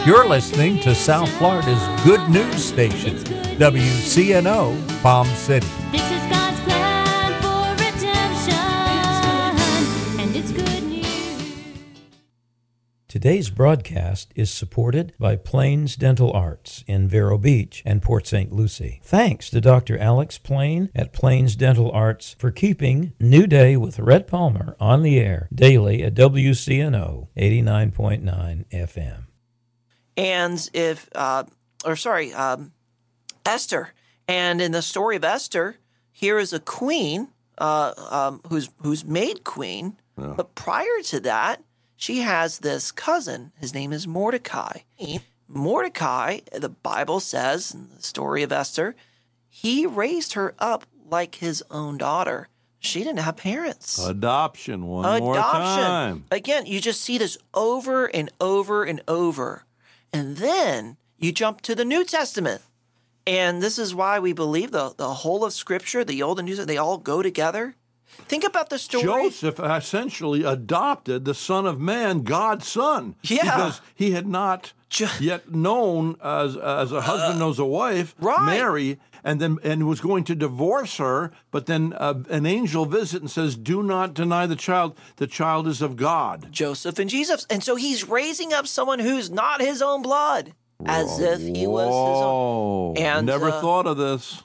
You're listening to South Florida's good news station, WCNO Palm City. This is God's plan for redemption, and it's good news. Today's broadcast is supported by Plains Dental Arts in Vero Beach and Port St. Lucie. Thanks to Dr. Alex Plain at Plains Dental Arts for keeping New Day with Rhett Palmer on the air daily at WCNO 89.9 FM. And Esther. And in the story of Esther, here is a queen who's made queen. Yeah. But prior to that, she has this cousin. His name is Mordecai. Mordecai, the Bible says in the story of Esther, he raised her up like his own daughter. She didn't have parents. Adoption, more time. Again, you just see this over and over and over. And then you jump to the New Testament. And this is why we believe the whole of Scripture, the Old and New, they all go together. Think about the story. Joseph essentially adopted the Son of Man, God's son. Yeah. Because he had not yet known, as a husband knows a wife, right. Mary, and was going to divorce her. But then an angel visits and says, do not deny the child. The child is of God. Joseph and Jesus. And so he's raising up someone who's not his own blood. As if he was his own. And never thought of this.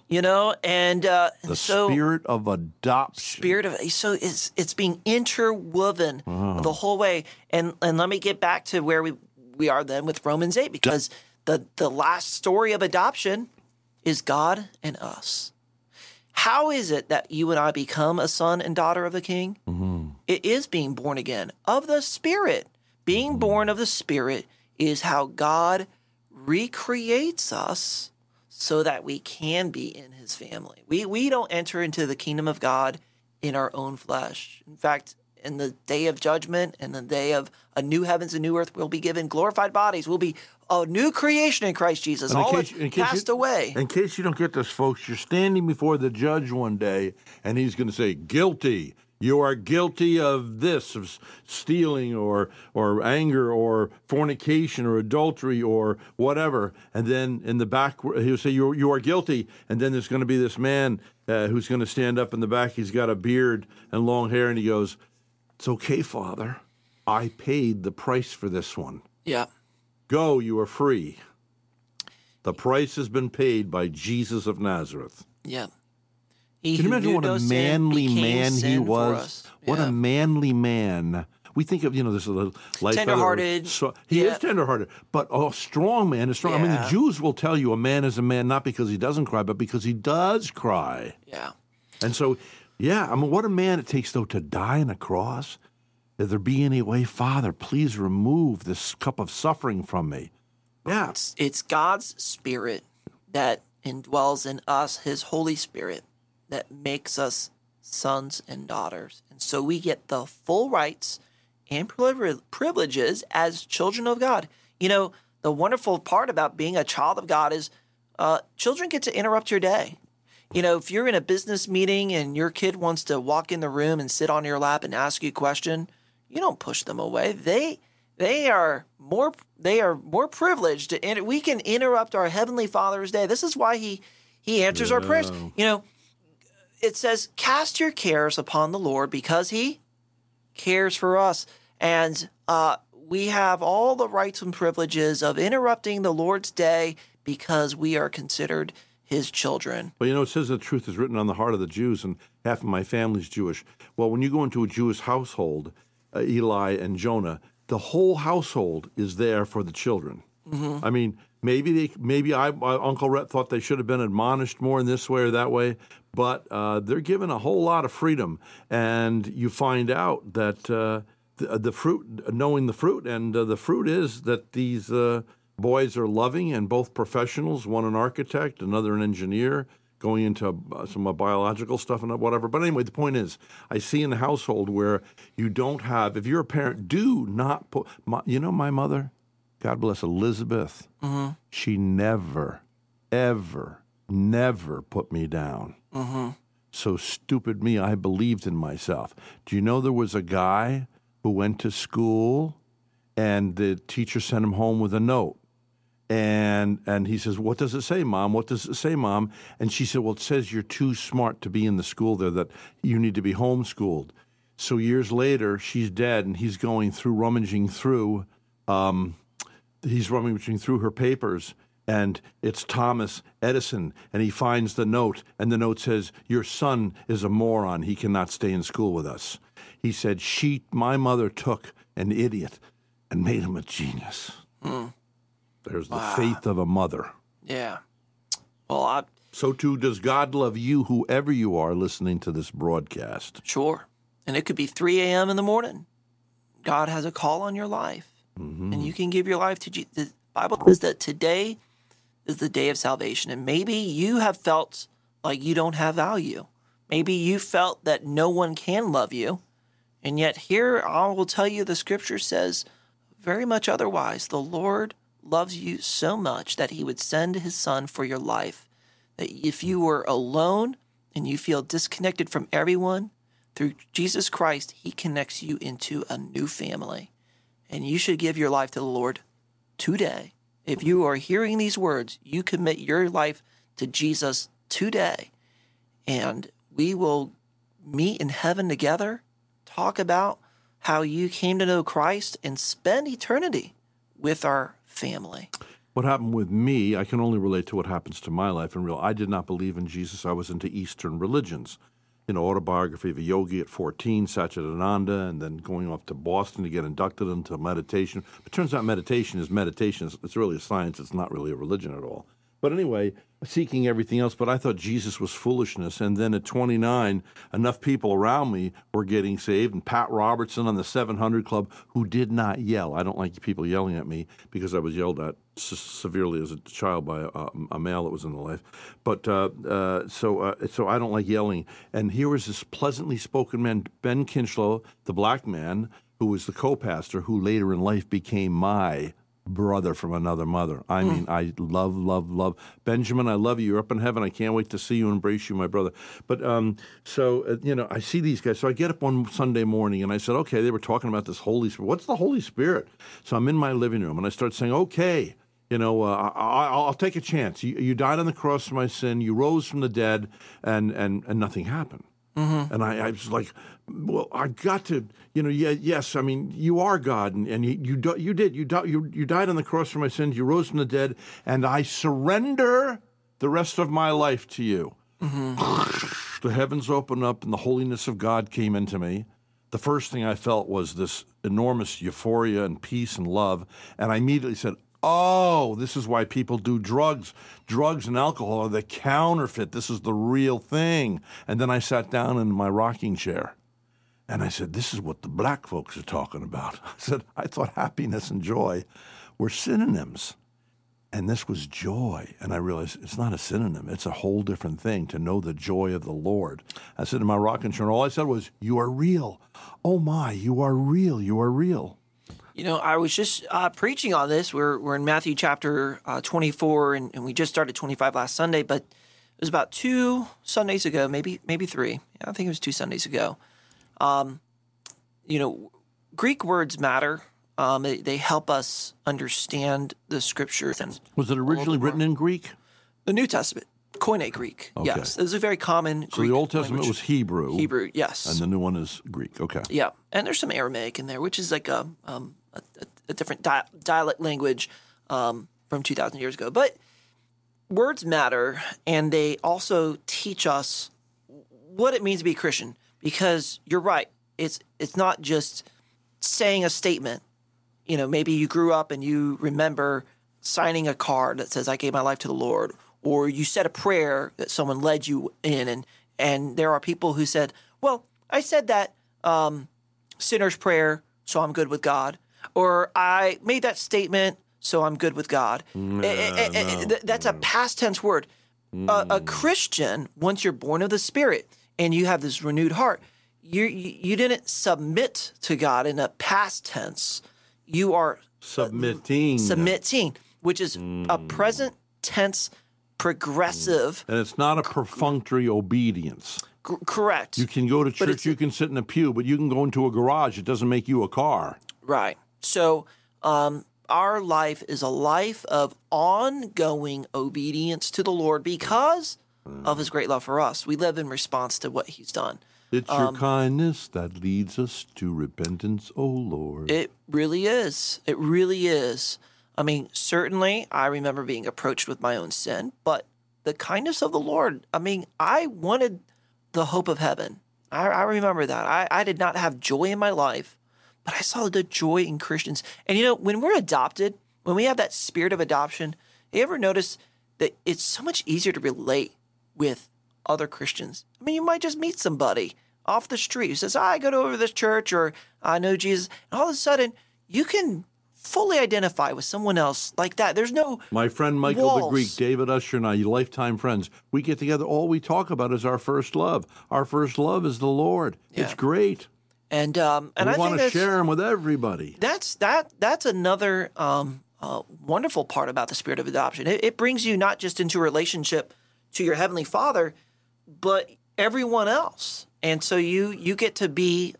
The spirit of adoption. So it's being interwoven the whole way. And let me get back to where we are then with Romans 8, because the last story of adoption is God and us. How is it that you and I become a son and daughter of the King? Mm-hmm. It is being born again of the Spirit. Being born of the Spirit is how God recreates us so that we can be in his family. We don't enter into the kingdom of God in our own flesh. In fact, in the day of judgment and the day of a new heavens and new earth, we'll be given glorified bodies. We'll be a new creation in Christ Jesus. All passed away. In case you don't get this, folks, you're standing before the judge one day, and he's going to say, guilty. You are guilty of this, of stealing or anger or fornication or adultery or whatever. And then in the back, he'll say, you are guilty. And then there's going to be this man who's going to stand up in the back. He's got a beard and long hair, and he goes, it's okay, Father. I paid the price for this one. Yeah. Go, you are free. The price has been paid by Jesus of Nazareth. Yeah. Can you imagine what a manly man he was? What a manly man. We think of, this little life. Tenderhearted. He is tenderhearted, but a strong man is strong. Yeah. I mean, the Jews will tell you a man is a man not because he doesn't cry, but because he does cry. Yeah. And so, what a man it takes, though, to die on a cross. If there be any way, Father, please remove this cup of suffering from me. Yeah. It's God's Spirit that indwells in us, his Holy Spirit, that makes us sons and daughters. And so we get the full rights and privileges as children of God. The wonderful part about being a child of God is children get to interrupt your day. If you're in a business meeting and your kid wants to walk in the room and sit on your lap and ask you a question, you don't push them away. They are more privileged. We can interrupt our Heavenly Father's day. This is why he answers our prayers. It says, cast your cares upon the Lord because he cares for us. And we have all the rights and privileges of interrupting the Lord's day because we are considered his children. Well, it says the truth is written on the heart of the Jews, and half of my family's Jewish. Well, when you go into a Jewish household, Eli and Jonah, the whole household is there for the children. Mm-hmm. I mean, maybe Uncle Rhett thought they should have been admonished more in this way or that way, but they're given a whole lot of freedom, and you find out that the fruit, knowing the fruit, and the fruit is that these boys are loving and both professionals, one an architect, another an engineer, going into some biological stuff and whatever. But anyway, the point is, I see in a household where you don't have, if you're a parent, do not put, my mother, God bless Elizabeth, mm-hmm. She never, ever, never put me down. Mm-hmm. So stupid me, I believed in myself. Do you know there was a guy who went to school and the teacher sent him home with a note? And he says, "What does it say, Mom? What does it say, Mom?" And she said, "Well, it says you're too smart to be in the school there, that you need to be homeschooled." So years later, she's dead, and he's going through, rummaging through her papers, and it's Thomas Edison, and he finds the note, and the note says, "Your son is a moron. He cannot stay in school with us." He said, my mother took an idiot and made him a genius. There's the faith of a mother. Yeah. Well, So too does God love you, whoever you are listening to this broadcast. sure. And it could be 3 a.m. in the morning. God has a call on your life. And you can give your life to Jesus. The Bible says that today is the day of salvation. And maybe you have felt like you don't have value. Maybe you felt that no one can love you. And yet here I will tell you the scripture says very much otherwise. The Lord loves you so much that he would send his son for your life. That if you were alone and you feel disconnected from everyone, through Jesus Christ, he connects you into a new family. And you should give your life to the Lord today. If you are hearing these words, you commit your life to Jesus today. And we will meet in heaven together, talk about how you came to know Christ, and spend eternity with our family. What happened with me, I can only relate to what happens to my life in real. I did not believe in Jesus. I was into Eastern religions. Autobiography of a Yogi at 14, Satchidananda, and then going off to Boston to get inducted into meditation. It turns out meditation is meditation. It's really a science. It's not really a religion at all. But anyway, seeking everything else. But I thought Jesus was foolishness. And then at 29, enough people around me were getting saved. And Pat Robertson on the 700 Club, who did not yell. I don't like people yelling at me because I was yelled at severely as a child by a male that was in the life. But so I don't like yelling. And here was this pleasantly spoken man, Ben Kinchlow, the black man, who was the co-pastor, who later in life became my brother from another mother. I mean, I love Benjamin. I love you. You're up in heaven. I can't wait to see you and embrace you, my brother. But I see these guys. So I get up one Sunday morning and I said, okay, they were talking about this Holy Spirit. What's the Holy Spirit? So I'm in my living room and I start saying, okay, I'll take a chance. You died on the cross for my sin. You rose from the dead, and nothing happened. And I was like, well, I got to, yes, I mean, you are God, and you died on the cross for my sins, you rose from the dead, and I surrender the rest of my life to you. The heavens opened up, and the holiness of God came into me. The first thing I felt was this enormous euphoria and peace and love, and I immediately said, oh, this is why people do drugs. Drugs and alcohol are the counterfeit. This is the real thing. And then I sat down in my rocking chair, and I said, this is what the black folks are talking about. I said, I thought happiness and joy were synonyms. And this was joy. And I realized it's not a synonym. It's a whole different thing to know the joy of the Lord. I said in my rocking chair, all I said was, you are real. Oh, my, you are real. You are real. I was just preaching on this. We're in Matthew chapter 24, and we just started 25 last Sunday, but it was about 2 Sundays ago, maybe 3. I think it was 2 Sundays ago. Greek words matter. They help us understand the Scripture. Was it originally written in Greek? The New Testament, Koine Greek. Okay. Yes, it was a very common Greek. So the Old Testament language. was Hebrew. Hebrew, yes. And the new one is Greek. Okay. Yeah, and there's some Aramaic in there, which is like a different dialect language from 2,000 years ago. But words matter, and they also teach us what it means to be a Christian. Because you're right, it's not just saying a statement. Maybe you grew up and you remember signing a card that says, I gave my life to the Lord, or you said a prayer that someone led you in, and there are people who said, well, I said that sinner's prayer, so I'm good with God, or I made that statement, so I'm good with God. That's a past tense word. A Christian, once you're born of the Spirit and you have this renewed heart, you didn't submit to God in a past tense. You are submitting, which is a present tense progressive. And it's not a perfunctory obedience. Correct. You can go to church, you can sit in a pew, but you can go into a garage. It doesn't make you a car. Right. So our life is a life of ongoing obedience to the Lord because of his great love for us. We live in response to what he's done. It's your kindness that leads us to repentance, O Lord. It really is. It really is. I mean, certainly I remember being approached with my own sin, but the kindness of the Lord, I mean, I wanted the hope of heaven. I remember that. I did not have joy in my life, but I saw the joy in Christians. And you know, when we're adopted, when we have that spirit of adoption, you ever notice that it's so much easier to relate with other Christians? I mean, you might just meet somebody off the street who says, I go to over this church, or I know Jesus. And all of a sudden, you can fully identify with someone else like that. There's no My friend Michael walls. the Greek, David Usher, and I, lifetime friends, we get together. All we talk about is our first love. Our first love is the Lord. Yeah. It's great. And We I think want to that's, share them with everybody. that's another wonderful part about the spirit of adoption. It brings you not just into a relationship to your Heavenly Father, but everyone else. And so you get to be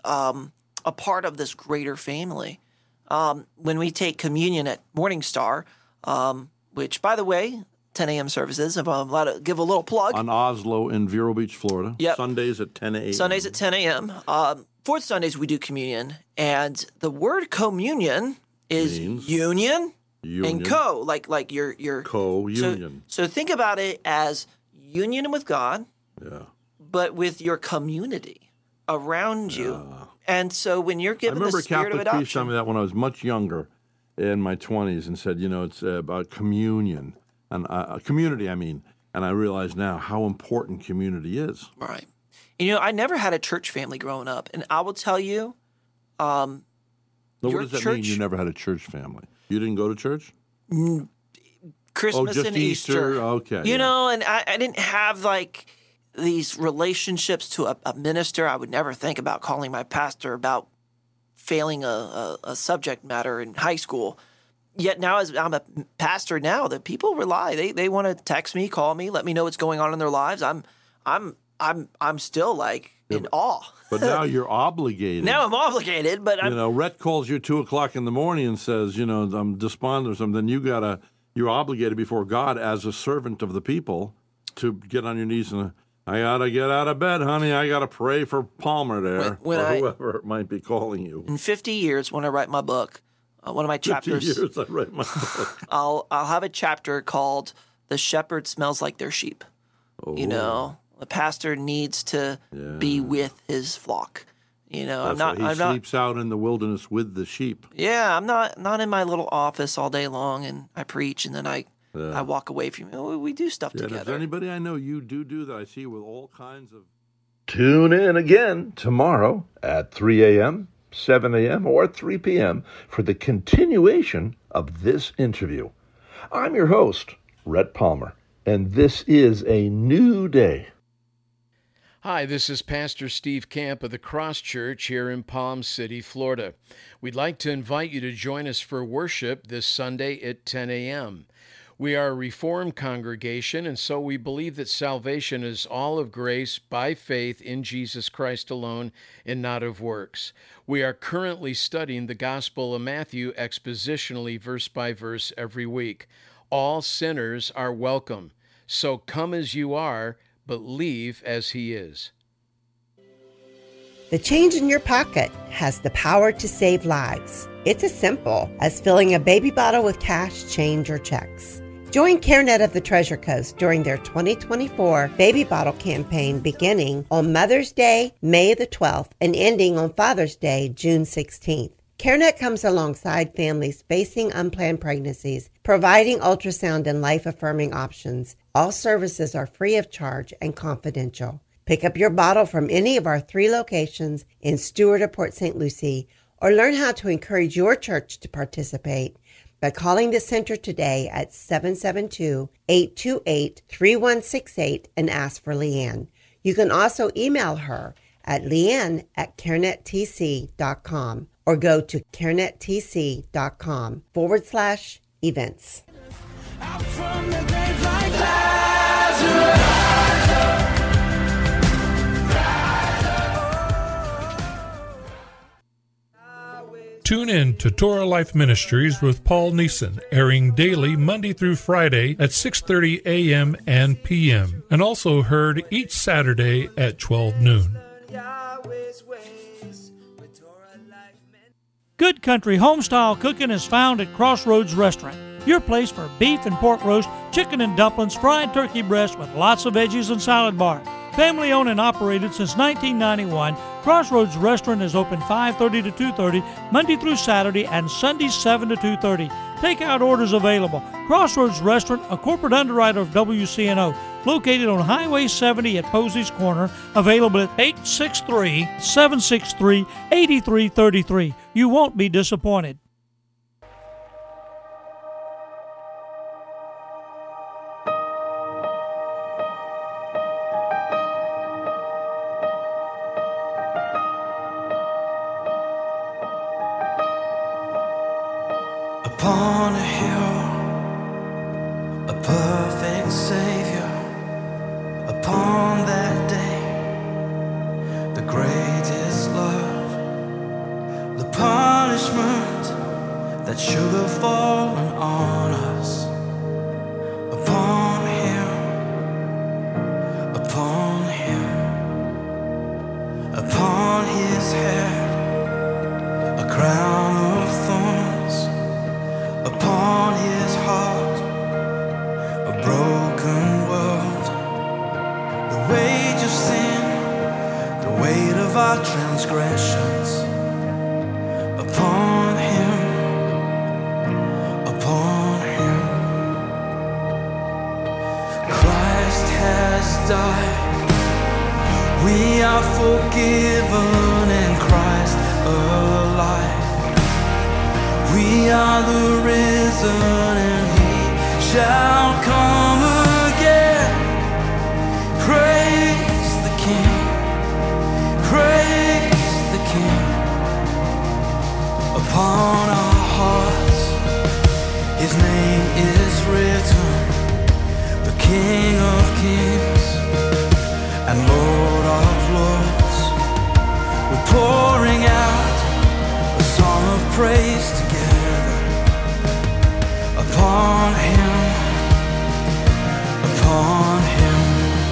a part of this greater family. When we take communion at Morning Star, which, by the way, 10 a.m. services, if I'm allowed to give a little plug. On Oslo in Vero Beach, Florida. Yep. Sundays at 10 a.m. Sundays at 10 a.m. Fourth Sundays, we do communion. And the word communion is Means union Union. and co, like your Co-union. So think about it as union with God, Yeah. but with your community around you. And so when you're I given the remember a spirit of Catholic priest adoption, telling me that when I was much younger, in my 20s, and said, it's about communion and community. I mean, and I realize now how important community is. right? And, I never had a church family growing up, and I will tell you, So Your what does that mean? church- You never had a church family? You didn't go to church? Christmas just and Easter? Easter. Okay, You yeah. know, and I didn't have like these relationships to a minister. I would never think about calling my pastor about failing a subject matter in high school. Yet now, as I'm a pastor now, that people rely. They want to text me, call me, let me know what's going on in their lives. I'm still like in awe. But now you're obligated. Now I'm obligated, but I'm Rhett calls you at 2:00 in the morning and says, I'm despondent or something. Then you're obligated before God as a servant of the people to get on your knees and I gotta get out of bed, honey. I gotta pray for Palmer there, When or I- whoever it might be calling you. in 50 years when I write my book, one of my 50 chapters. years I read my book. I'll have a chapter called "The Shepherd Smells Like Their Sheep." Oh. The pastor needs to be with his flock. That's why he sleeps out in the wilderness with the sheep. Yeah, I'm not in my little office all day long and I preach and then I walk away from you. We do stuff Yeah, if together. there's anybody I know you do that, I see with all kinds of. Tune in again tomorrow at 3 a.m., 7 a.m., or 3 p.m. for the continuation of this interview. I'm your host, Rhett Palmer, and this is a new day. Hi, this is Pastor Steve Camp of the Cross Church here in Palm City, Florida. We'd like to invite you to join us for worship this Sunday at 10 a.m. We are a Reformed congregation, and so we believe that salvation is all of grace by faith in Jesus Christ alone and not of works. We are currently studying the Gospel of Matthew expositionally, verse by verse, every week. All sinners are welcome, so come as you are, but leave as he is. The change in your pocket has the power to save lives. It's as simple as filling a baby bottle with cash, change, or checks. Join CareNet of the Treasure Coast during their 2024 Baby Bottle campaign beginning on Mother's Day, May the 12th, and ending on Father's Day, June 16th. CareNet comes alongside families facing unplanned pregnancies, providing ultrasound and life-affirming options. All services are free of charge and confidential. Pick up your bottle from any of our 3 locations in Stewart or Port St. Lucie, or learn how to encourage your church to participate by calling the center today at 772-828-3168 and ask for Leanne. You can also email her at leanne@carenettc.com or go to carenettc.com/events. Out from the grave like Lazarus. Tune in to Torah Life Ministries with Paul Neeson, airing daily Monday through Friday at 6:30 a.m. and p.m., and also heard each Saturday at 12 noon. Good Country Homestyle Cooking is found at Crossroads Restaurant, your place for beef and pork roast, chicken and dumplings, fried turkey breast with lots of veggies and salad bar. Family owned and operated since 1991, Crossroads Restaurant is open 5:30 to 2:30, Monday through Saturday, and Sundays 7 to 2:30. Takeout orders available. Crossroads Restaurant, a corporate underwriter of WCNO, located on Highway 70 at Posey's Corner, available at 863-763-8333. You won't be disappointed. Upon a hill, a perfect Savior. Upon that day, the greatest love, the punishment that should have fallen on us. Upon him, upon him, upon his head, a crown of thorns. Upon his heart, a broken world. The wage of sin, the weight of our transgressions. Upon him, upon him. Christ has died. We are forgiven in Christ alive. We are the risen and he shall come again. Praise the King, praise the King. Upon our hearts his name is written, the King of kings and Lord of lords. We're pouring out a song of praise together. Upon him, upon him.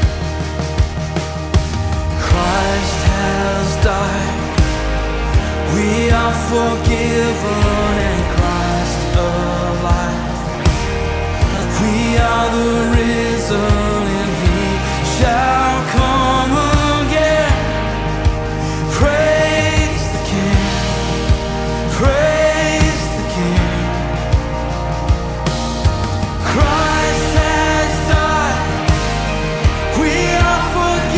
Christ has died. We are forgiven in Christ alive. We are the risen and he shall come again. Praise the King, praise the King. Christ has died. We are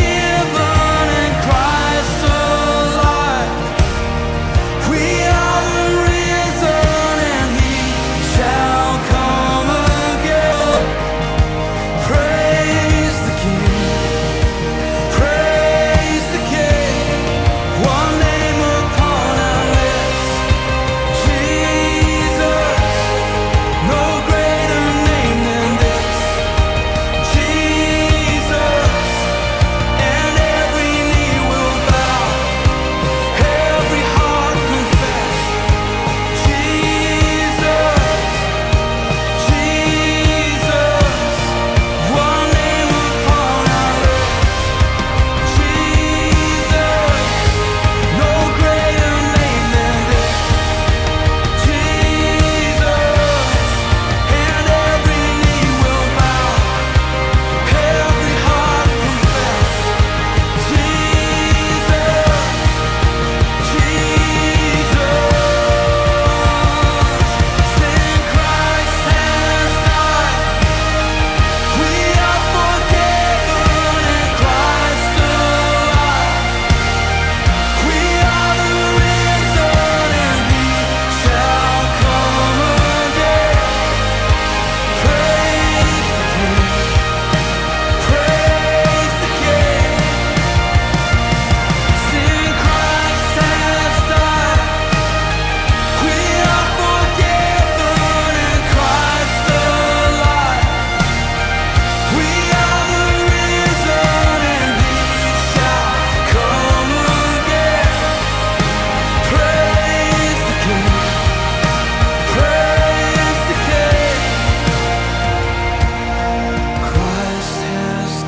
forgiven in Christ alive. We are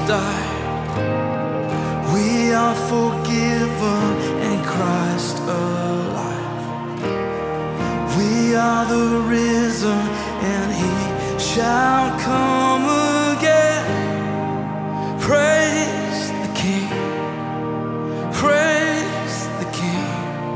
died. We are forgiven and Christ alive. We are the risen and he shall come again. Praise the King. Praise the King.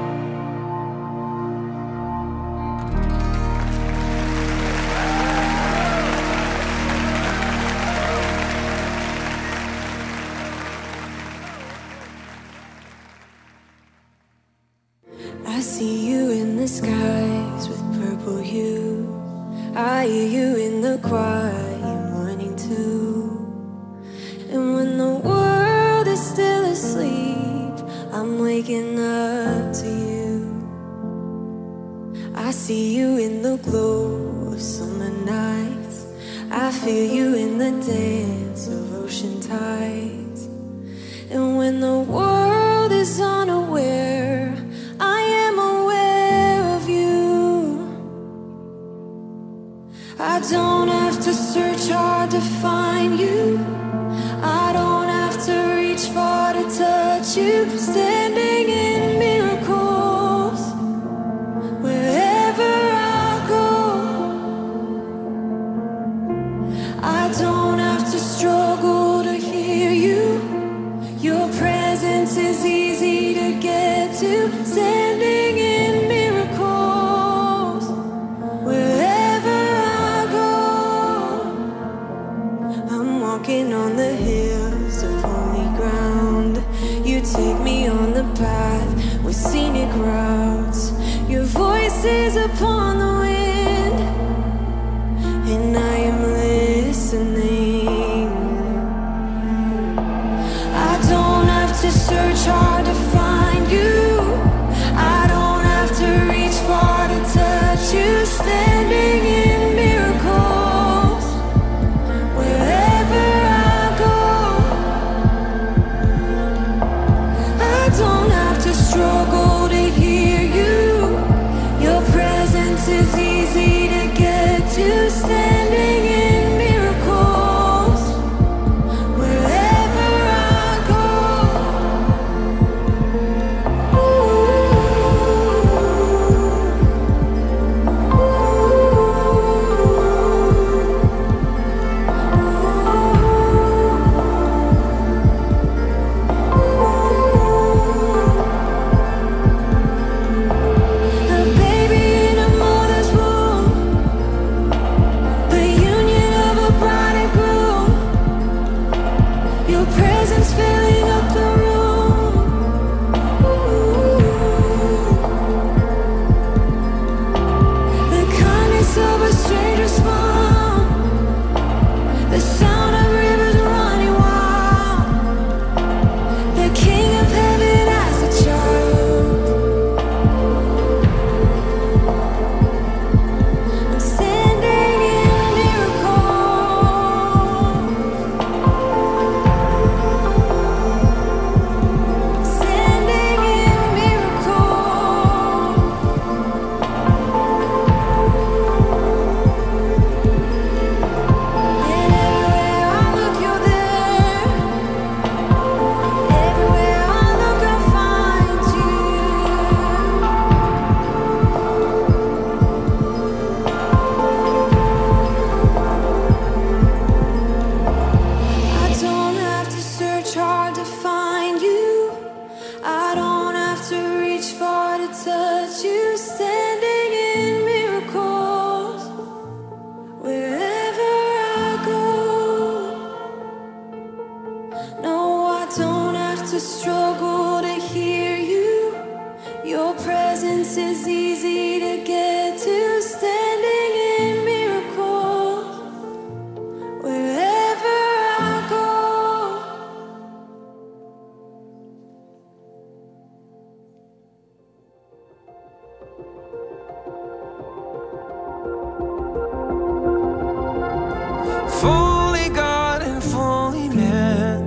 I see you in the skies with purple hue. I hear you in the quiet morning too. And when the world is still asleep, I'm waking up to you. I see you in the glow of summer nights. I feel you in the dance of ocean tides. And when the world is unaware, I am aware of you. I don't have to search hard to find you. I don't have to reach far to touch you. Standing in miracles wherever I go. I don't have to struggle to hear you. Your presence is easy to get to. Standing in miracles wherever I go. I'm walking on the hills of holy ground. You take me on the path with scenic routes. Your voice is upon the wind, and I am listening. I don't have to search hard to find you. I don't have to reach far to touch you. Standing in miracles wherever I go. I don't have to struggle to hear you. Your presence is easy to get to. Standing in miracles wherever I go. A baby in a mother's womb, the union of a bride and groom. Your presence filling up the room. The kindness of a stranger's smile. The sound of rivers running wild. The King of heaven as a child. I'm standing in miracles. Standing in miracles. And everywhere I look, you're there. Everywhere I look, I find you. I don't have to search hard to find you. I don't have to reach far to touch you. Standing in miracles wherever I go. No, I don't have to struggle to hear you. Your presence is easy to get to. Standing in miracles wherever I go. Fully God and fully man,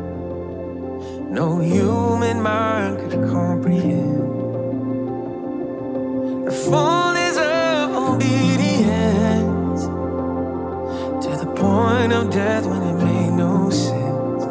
no human mind could comprehend the fullness of obedience to the point of death when it made no sense.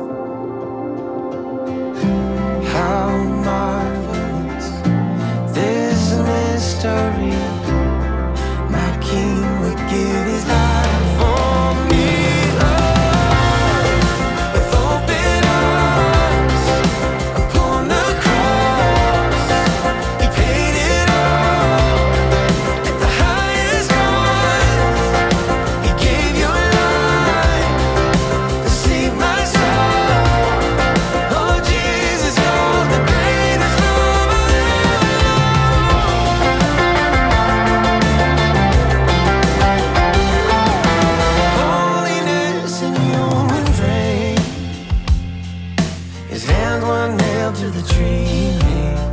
nailed to the tree made.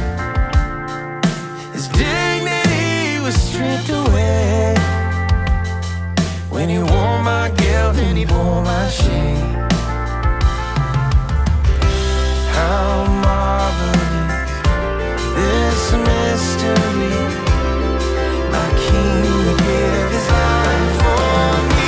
His dignity was stripped away when he wore my guilt and he bore my shame. How marvelous this mystery, my King would give his life for me.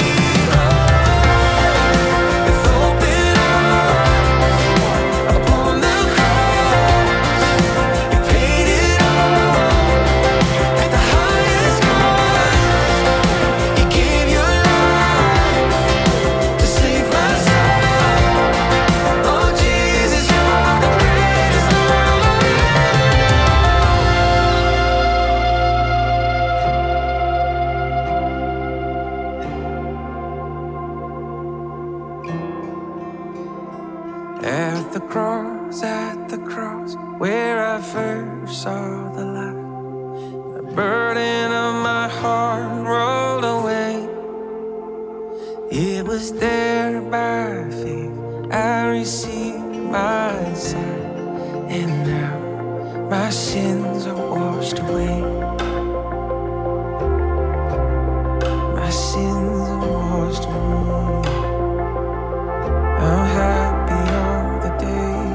With open arms upon the cross, he paid it all at the highest cost. He gave your life to save my soul. Oh Jesus, you're the greatest love I at the cross, where I first saw the light, the burden of my heart rolled away. It was there by faith I received my sight, and now my sins are washed away. My sins are washed away. I'm happy all the day,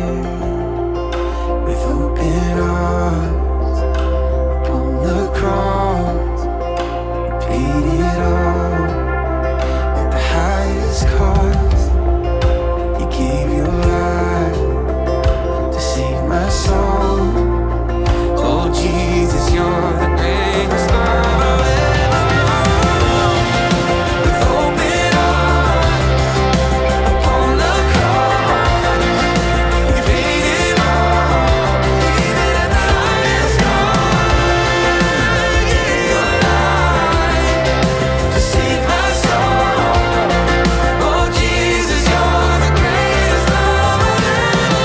yeah. With open arms on the cross, he paid it all at the highest cost. He gave your life to save my soul. Oh Jesus, you're the greatest love I've ever known. With open arms upon the cross, he paid it all, even at the highest cost. He gave your life to save my soul. Oh Jesus, you're the greatest love I've ever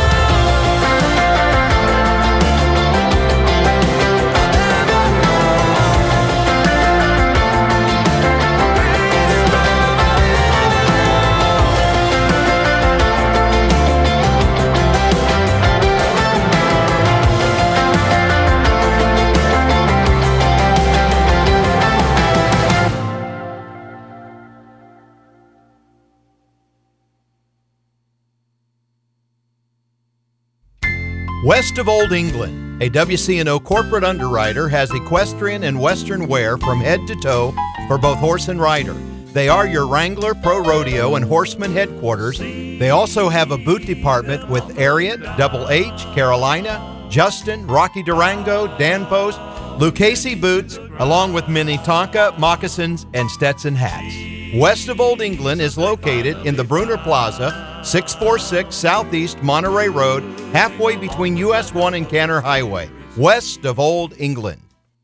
West of Old England, a WCNO corporate underwriter has equestrian and western wear from head to toe for both horse and rider. They are your Wrangler Pro Rodeo and Horseman headquarters. They also have a boot department with Ariat, Double H, Carolina, Justin, Rocky Durango, Danpost, Lucchese boots, along with Minnetonka, moccasins, and Stetson hats. West of Old England is located in the Bruner Plaza, 646 Southeast Monterey Road, halfway between US 1 and Canner Highway. West of Old England.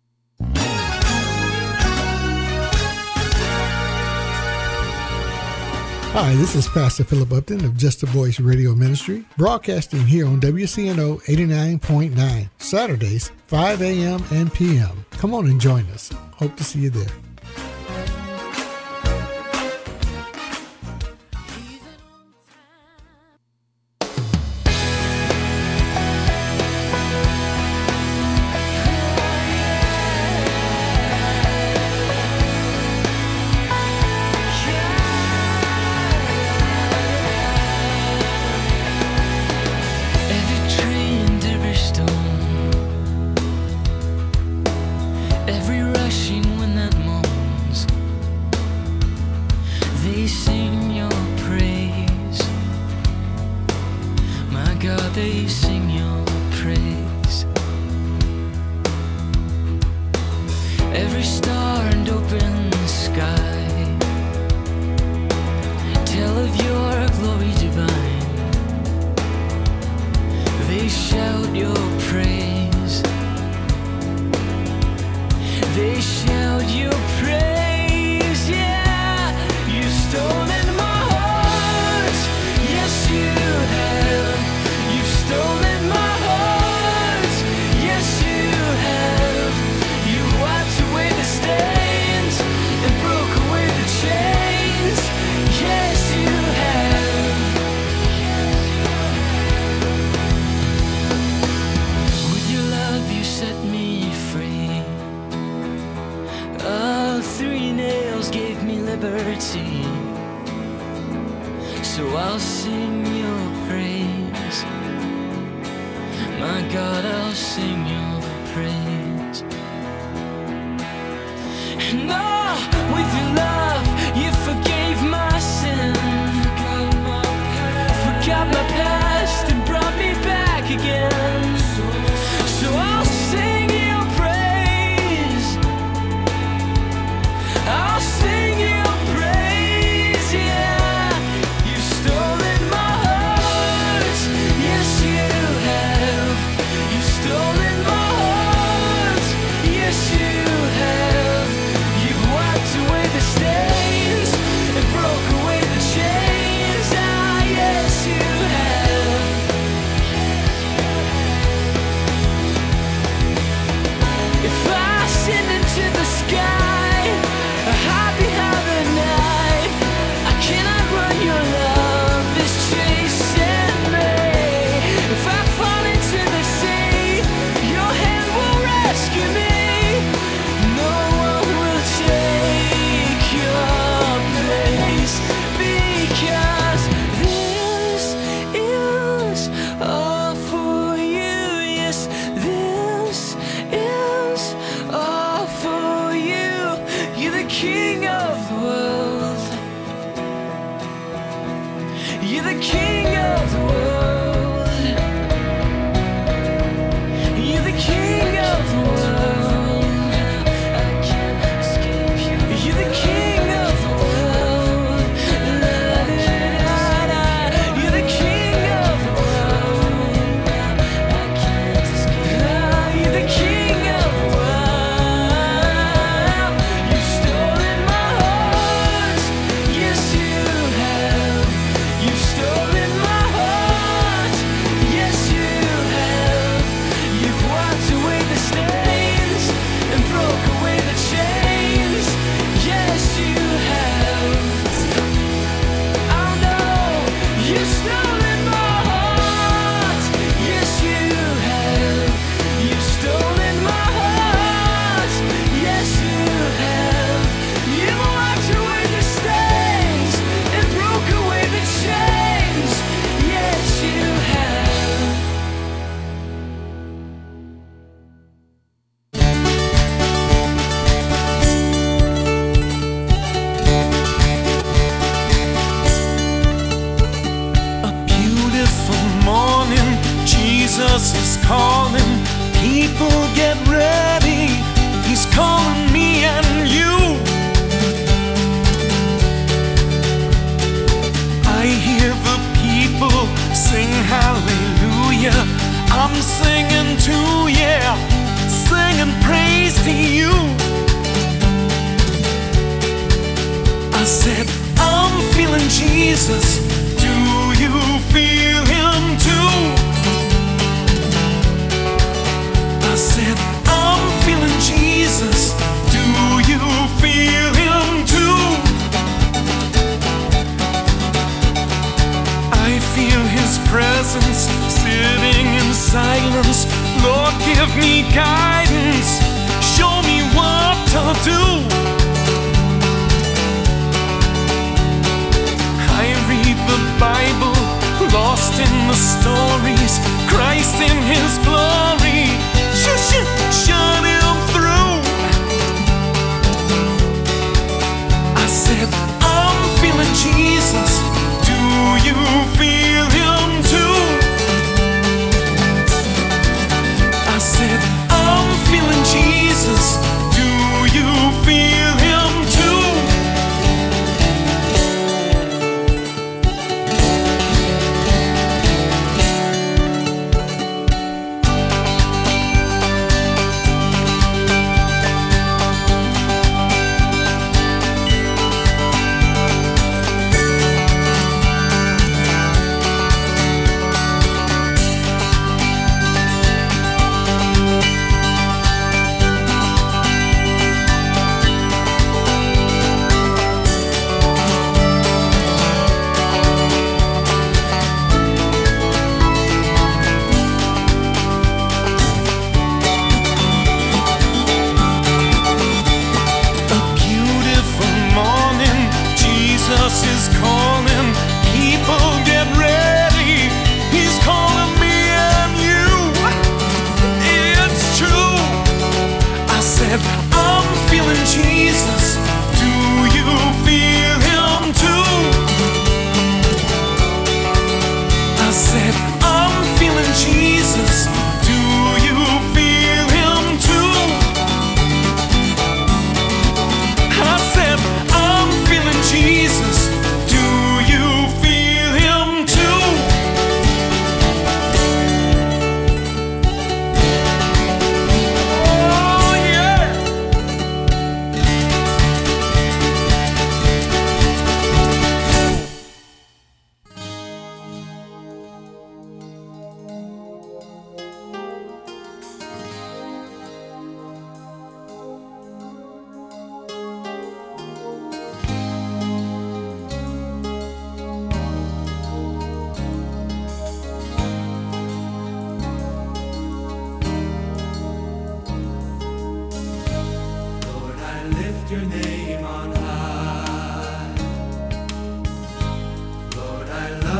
Hi, this is Pastor Philip Upton of Just a Voice Radio Ministry, broadcasting here on WCNO 89.9, Saturdays, 5 a.m. and p.m. Come on and join us. Hope to see you there. every rushing wind that moans, they sing your praise. My God, they sing your praise. Every star and open sky tell of your glory divine. They shout your praise. They shout your praise, yeah. You've stolen my heart, yes you have. You've stolen So I'll sing your praise. My God, I'll sing your praise. And oh, with your love, you forgave my sin. Forgot my past and brought me back again. So I'll sing your praise. I'll sing your praise, yeah. You've stolen my heart, yes you have. You've stolen my heart, yes you have. You've wiped away the stains and broke away the chains, ah yes you have. If I send into the sky, high behind the night, I cannot run, your love is chasing me. If I fall into the sea, your hand will rescue me. No one will take your place, because this is all for you. Yes, this is all for you. You're the king of the world. You're the king of the world. You're the king of the world. I can't escape you. You're the king of the world. You're the king of the world. I can't escape. You're the king of the world. You've stolen my heart, yes you have. You've stolen my heart, yes you have. You've wiped away the stains and broke away the chains, yes you have. Oh no, you've stolen my heart, yes you have. You've stolen my heart, yes you have. You wiped away the stains and broke away the chains, yes you have. A beautiful morning, Jesus is calling. People get ready, he's calling me and you. I hear the people sing hallelujah. I'm singing too, yeah, singing praise to you. I said, I'm feeling Jesus. Do you feel him too? I said, I'm feeling Jesus. Do you feel him too? I feel his presence sitting in silence. Lord, give me guidance. Show me what to do. I read the Bible, lost in the stories. Christ in his glory, shine him through. I said, I'm feeling Jesus. Do you feel him too? I said, I'm feeling Jesus. Do you feel him too?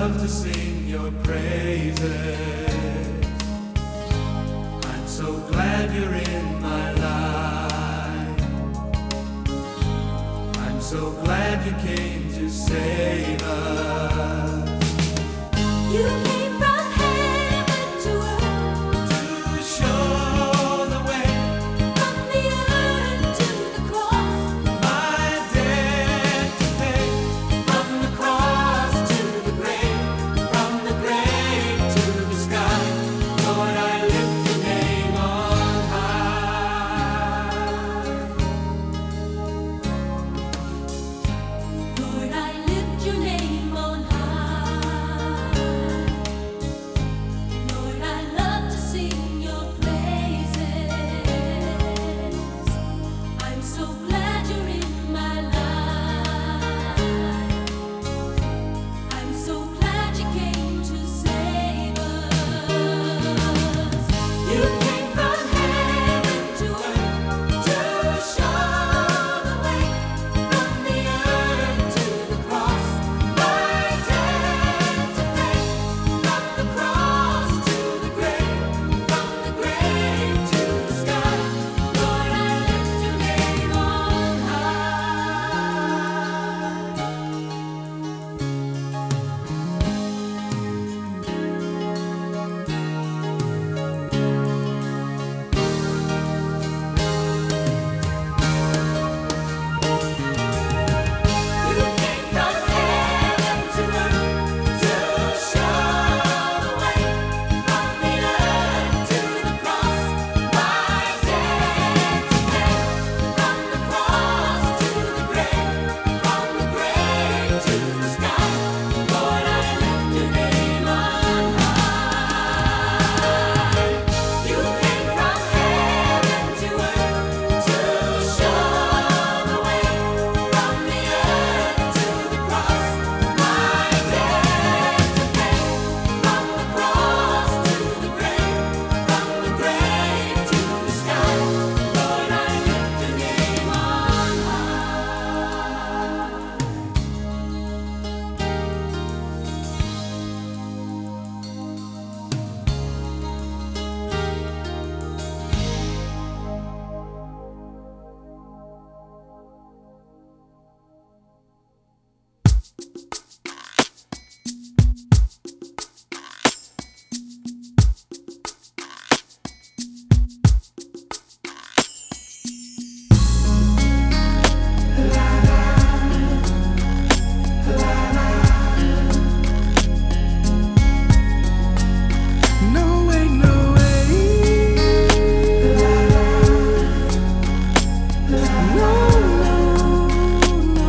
love to sing your praises. I'm so glad you're in my life. I'm so glad you came to save us. You came from heaven to earth to show the way from the earth to the cross. my debt to pay. From the cross to the grave, from the grave to the sky. Lord, I lift your name on high. Lord, I lift your name on high. Lord, I love to sing your praises. I'm so glad you're in my life. I'm so glad you came to save us. You came from heaven to earth to show the way from the earth to the cross. My debt to pay. From the cross to the grave, from the grave to the sky. Lord, I lift your name on You came from heaven to earth to show the way from the earth to the cross. My debt to pay. From the cross to the grave, from the grave to the sky. Lord, I lift your name on high. You came from heaven to earth to show the way from the earth to the cross. My debt to pay. From the cross to the grave, from the grave to the sky. Lord, I lift your name on No way, no way. No, no, no.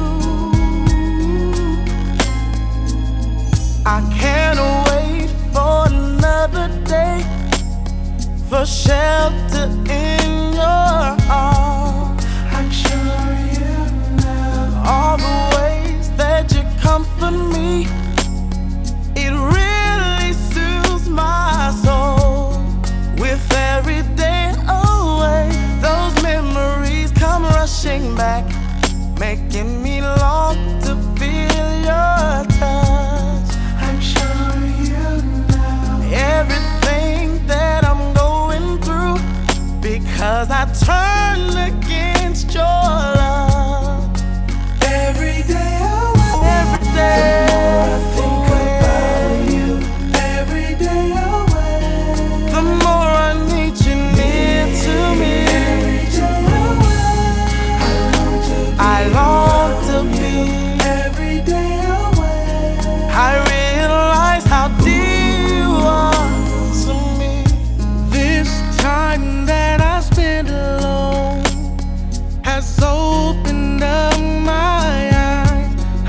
I can't wait for another day for shelter in your arms. I'm sure you know all the ways that you comfort me. It really soothes my soul. With every day away, those memories come rushing back, making me long to feel your touch. I'm sure you know everything that I'm going through, because I turn against your love. Every day away, every day. The more I think about you, every day away, the more I need you near to me. Every day away, I long to be. Every day away, I realize how dear you are to me. This time that I spend alone has opened up my eyes.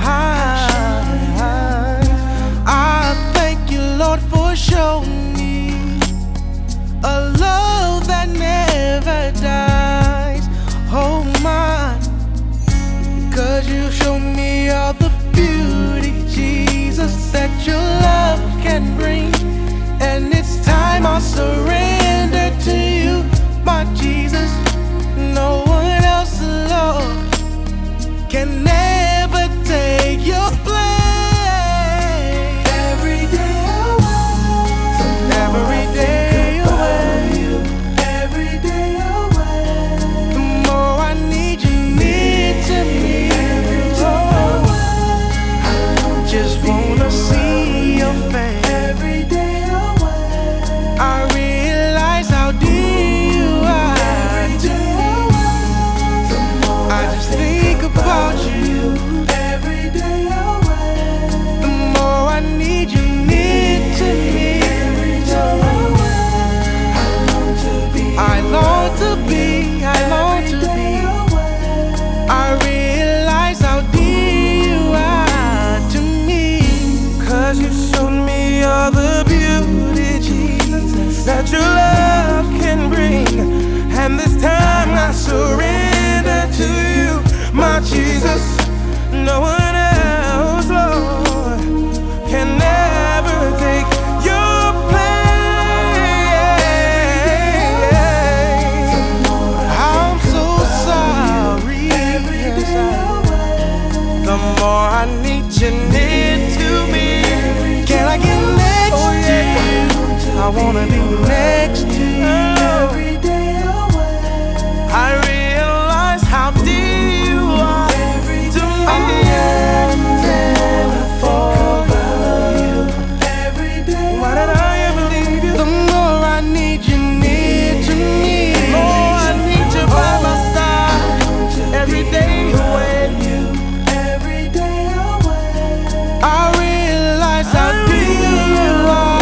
I thank you, Lord, for showing me a love that never dies. Oh my, 'cause you show me all the beauty, Jesus, that your love can bring. And it's time I surrender to you, my Jesus. No one else, Lord, can never take your place. No one else, Lord, can ever take your place. I'm so sorry. The more I need you near to me. Can I get next to you? I wanna be next to you. Every day away. I realize how dear you are to me. Never fall about you. Every day. Why did I ever leave you? The more I need you near to me. The more I need you by my side. Every day away. Every day away. I realize how dear you are.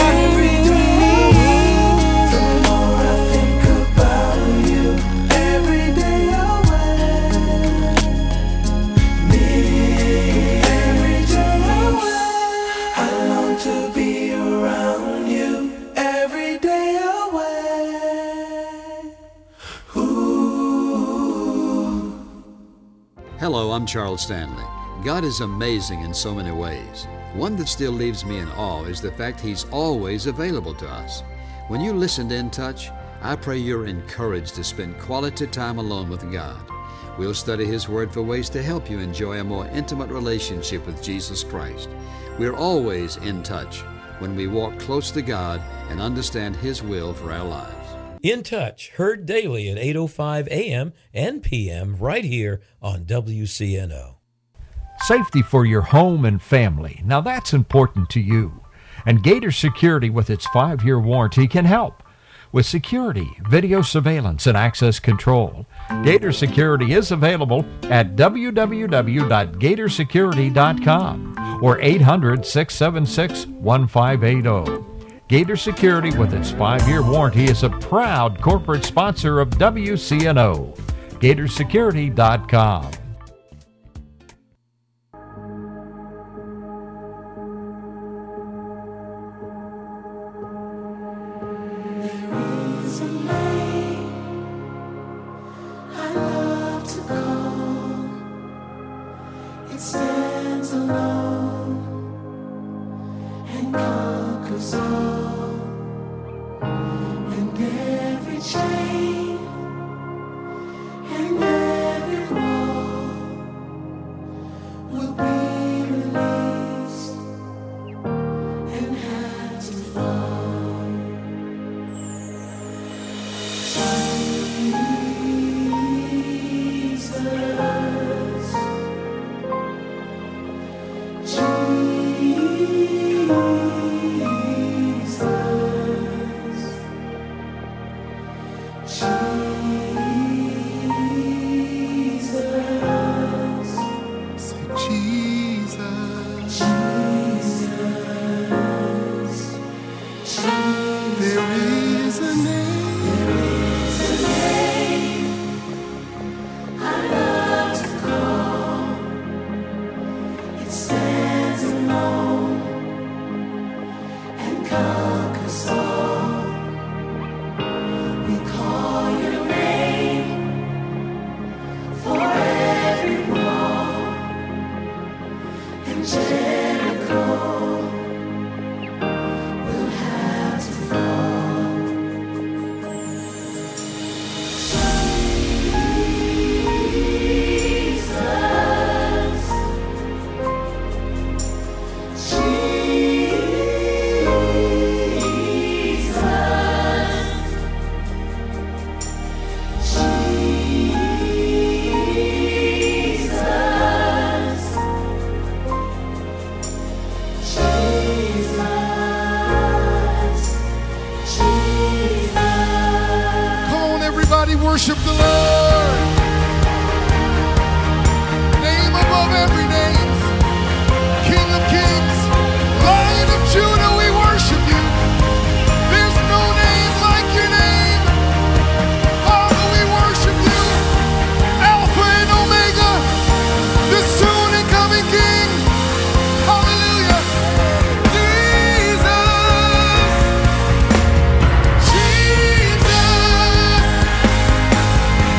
Hello, I'm Charles Stanley. God is amazing in so many ways. One that still leaves me in awe is the fact He's always available to us. When you listen to In Touch, I pray you're encouraged to spend quality time alone with God. We'll study His Word for ways to help you enjoy a more intimate relationship with Jesus Christ. We're always in touch when we walk close to God and understand His will for our lives. In Touch, heard daily at 8:05 a.m. and p.m. right here on WCNO. Safety for your home and family. Now that's important to you. And Gator Security with its 5-year warranty can help. With security, video surveillance, and access control, Gator Security is available at www.gatorsecurity.com or 800-676-1580. Gator Security with its 5-year warranty is a proud corporate sponsor of WCNO. GatorSecurity.com. It stands alone and conquers all, and every chain and every wall will be released and have to fall. Worship the Lord. Name above every name. King of kings, Lion of Judah, we worship you. There's no name like your name. Father, we worship you. Alpha and Omega, the soon and coming King. Hallelujah. Jesus.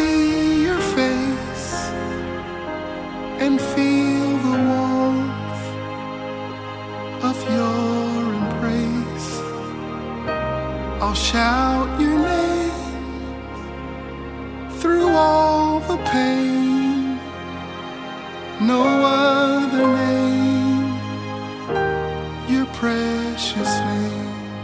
see your face and feel the warmth of your embrace. I'll shout your name through all the pain. No other name, your precious name.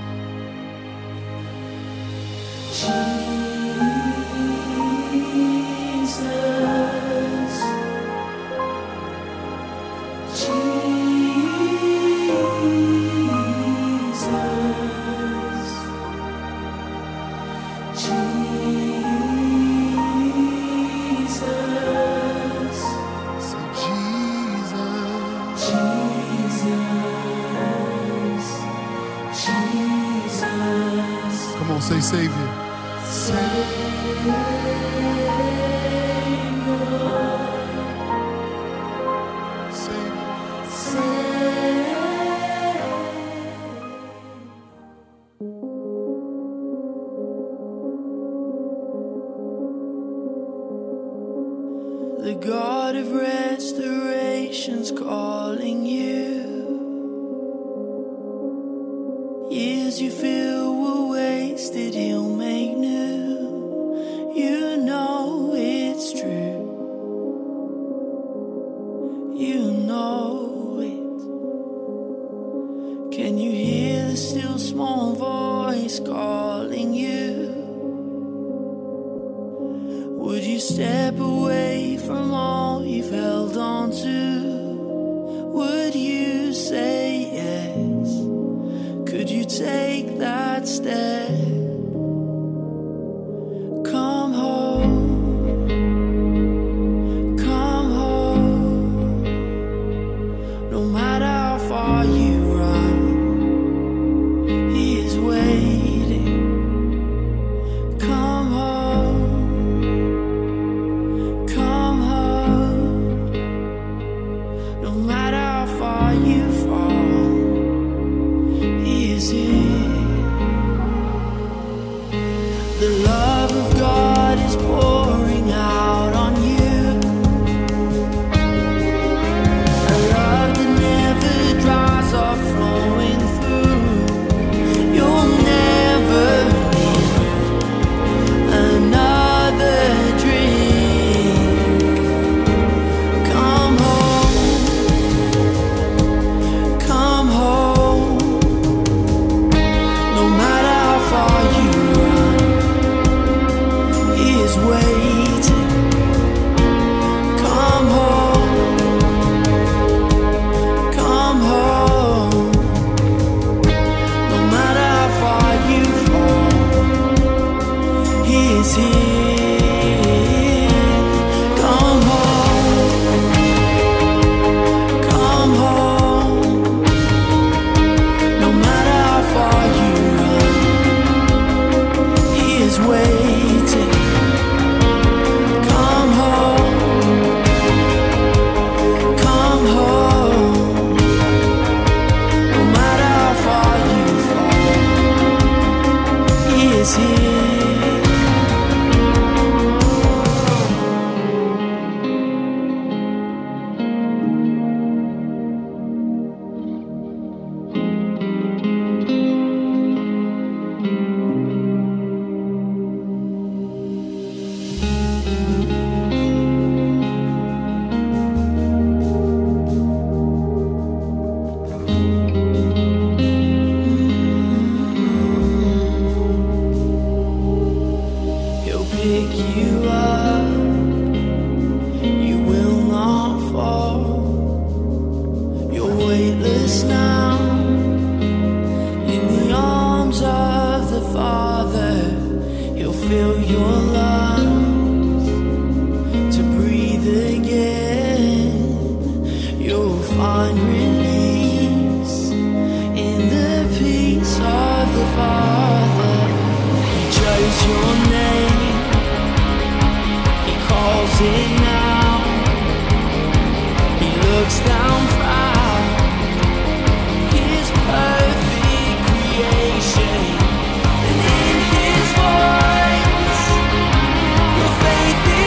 Come on, say Savior. The God of restoration's calling you. Years you feel were wasted, He'll make new. You know it's true. You know it. Can you hear the still small voice calling you? Would you step away from all you've held on to? Would you say yes? Could you take that step? Come home, come home. No matter how far you run, He is waiting. Come home, come home. No matter how far you fall, He is here. The love of God is pouring out on you. A love that never dries up, flowing through. You'll never need another dream. Come home, come home. No matter how far you run, He is waiting. Come home, come home. No matter how far you fall, He is here. Come home, come home. No matter how far you run, He is waiting. Come home, come home. No matter how far you fall, He is here. He'll pick you up. You will not fall. You're weightless now in the arms of the Father. He'll fill your lungs to breathe again. You'll find release in the peace of the Father. He chose your name, He calls it now. He looks down proud, His perfect creation. And in His voice, your faith is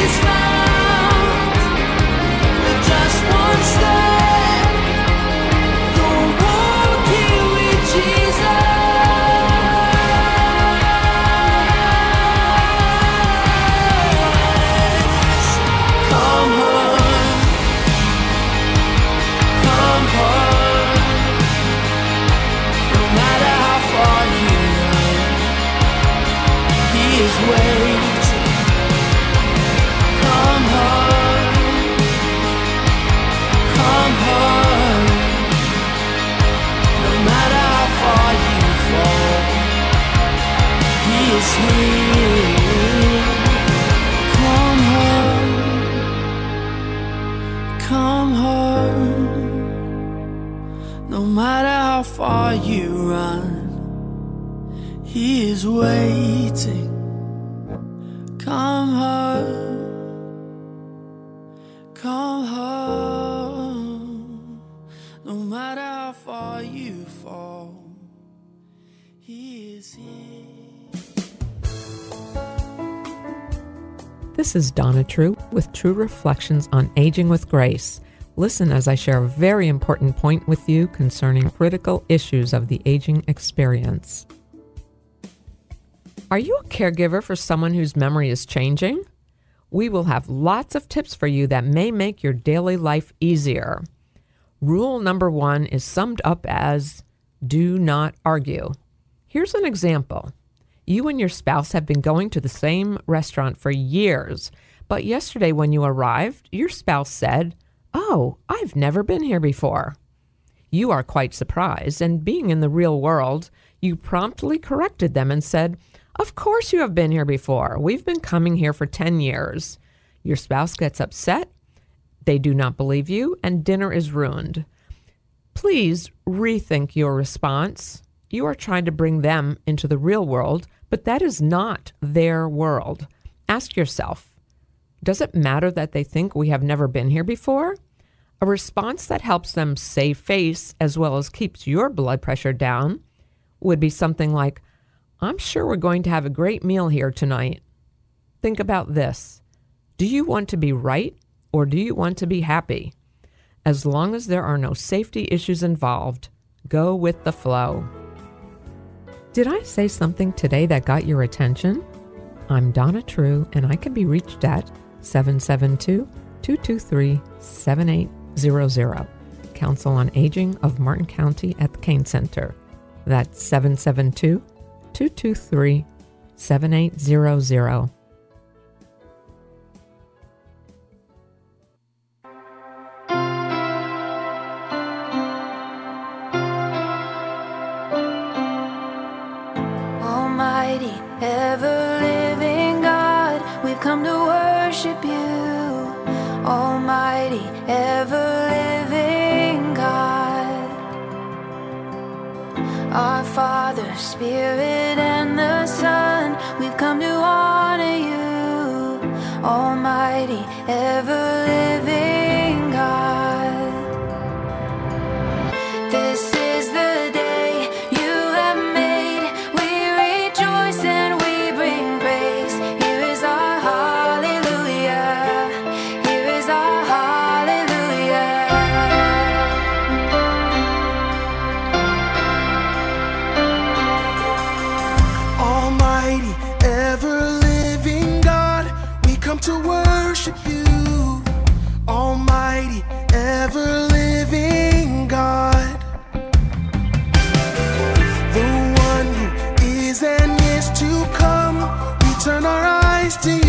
matter how far you run, He is waiting. Come home, come home. No matter how far you fall, He is here. This is Donna True with True Reflections on Aging with Grace. Listen as I share a very important point with you concerning critical issues of the aging experience. Are you a caregiver for someone whose memory is changing? We will have lots of tips for you that may make your daily life easier. Rule number 1 is summed up as, do not argue. Here's an example. You and your spouse have been going to the same restaurant for years, but yesterday when you arrived, your spouse said, "Oh, I've never been here before." You are quite surprised, and being in the real world, you promptly corrected them and said, "Of course you have been here before. We've been coming here for 10 years. Your spouse gets upset, they do not believe you, and dinner is ruined. Please rethink your response. You are trying to bring them into the real world, but that is not their world. Ask yourself, does it matter that they think we have never been here before? A response that helps them save face as well as keeps your blood pressure down would be something like, "I'm sure we're going to have a great meal here tonight." Think about this. Do you want to be right or do you want to be happy? As long as there are no safety issues involved, go with the flow. Did I say something today that got your attention? I'm Donna True, and I can be reached at 772-223-7800. Council on Aging of Martin County at the Kane Center. That's 772-223-7800. Almighty, ever-living God, we've come to worship you. Almighty, ever-living God, our Father, Spirit, and the Son, we've come to honor you. Almighty, ever-living God, this is the day you have made. We rejoice and we bring praise. Here is our hallelujah. Here is our hallelujah. Almighty, ever-living God, we come to worship you. Almighty, ever-living God, the one who is and is to come. We turn our eyes to you.